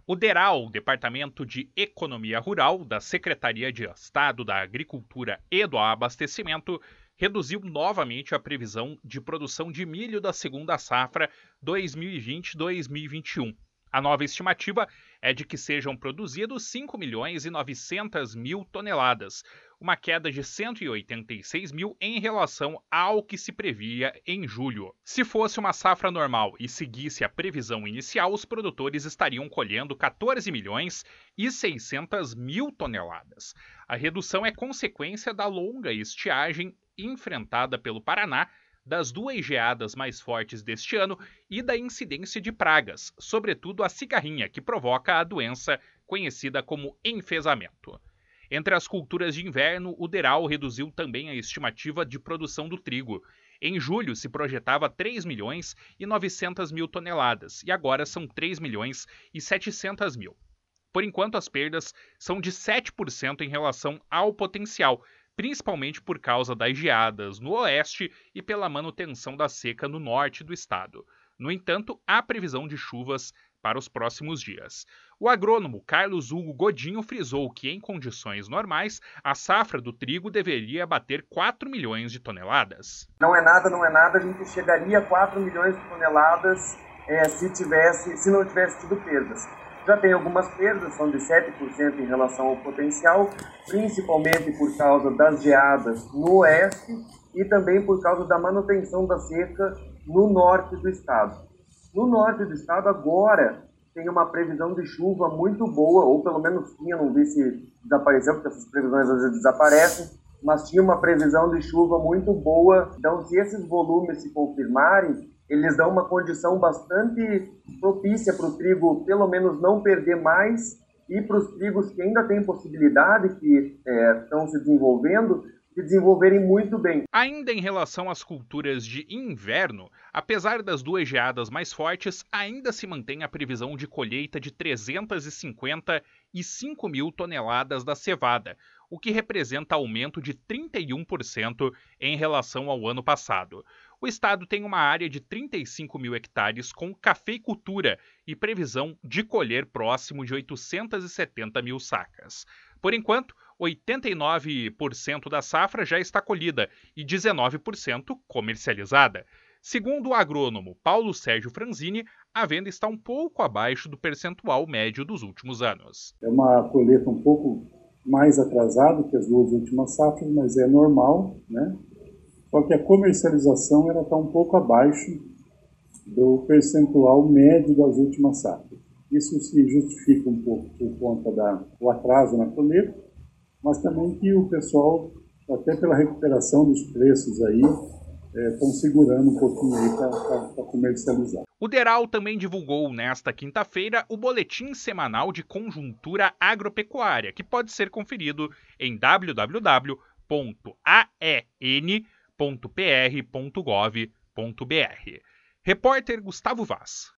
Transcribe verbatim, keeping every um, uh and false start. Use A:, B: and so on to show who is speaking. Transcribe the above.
A: O DERAL, Departamento de Economia Rural da Secretaria de Estado da Agricultura e do Abastecimento, reduziu novamente a previsão de produção de milho da segunda safra dois mil e vinte a dois mil e vinte e um. A nova estimativa é de que sejam produzidos cinco milhões e novecentas mil toneladas, uma queda de cento e oitenta e seis mil em relação ao que se previa em julho. Se fosse uma safra normal e seguisse a previsão inicial, os produtores estariam colhendo quatorze milhões e seiscentas mil toneladas. A redução é consequência da longa estiagem enfrentada pelo Paraná, das duas geadas mais fortes deste ano e da incidência de pragas, sobretudo a cigarrinha, que provoca a doença conhecida como enfesamento. Entre as culturas de inverno, o DERAL reduziu também a estimativa de produção do trigo. Em julho se projetava três milhões e novecentas mil toneladas e agora são três milhões e setecentas mil. Por enquanto, as perdas são de sete por cento em relação ao potencial, principalmente por causa das geadas no oeste e pela manutenção da seca no norte do estado. No entanto, há previsão de chuvas para os próximos dias. O agrônomo Carlos Hugo Godinho frisou que, em condições normais, a safra do trigo deveria bater quatro milhões de toneladas.
B: Não é nada, não é nada, a gente chegaria a quatro milhões de toneladas é, se, tivesse, se não tivesse tido perdas. Já tem algumas perdas, são de sete por cento em relação ao potencial, principalmente por causa das geadas no oeste e também por causa da manutenção da seca no norte do estado. No norte do estado agora tem uma previsão de chuva muito boa, ou pelo menos tinha, não vi se desapareceu, porque essas previsões às vezes desaparecem, mas tinha uma previsão de chuva muito boa. Então, se esses volumes se confirmarem, eles dão uma condição bastante propícia para o trigo, pelo menos não perder mais, e para os trigos que ainda têm possibilidade, que é, estão se desenvolvendo, se desenvolverem muito bem.
A: Ainda em relação às culturas de inverno, apesar das duas geadas mais fortes, ainda se mantém a previsão de colheita de trezentas e cinquenta e cinco mil toneladas da cevada, o que representa aumento de trinta e um por cento em relação ao ano passado. O estado tem uma área de trinta e cinco mil hectares com cafeicultura e previsão de colher próximo de oitocentas e setenta mil sacas. Por enquanto, oitenta e nove por cento da safra já está colhida e dezenove por cento comercializada. Segundo o agrônomo Paulo Sérgio Franzini, a venda está um pouco abaixo do percentual médio dos últimos anos.
C: É uma colheita um pouco mais atrasada que as duas últimas safras, mas é normal, né? Só que a comercialização ela está um pouco abaixo do percentual médio das últimas safras. Isso se justifica um pouco por conta do atraso na colheita, mas também que o pessoal, até pela recuperação dos preços aí, estão é, segurando um pouquinho aí para comercializar.
A: O DERAL também divulgou nesta quinta-feira o Boletim Semanal de Conjuntura Agropecuária, que pode ser conferido em w w w ponto a e n ponto p r ponto gov ponto b r. Repórter Gustavo Vaz.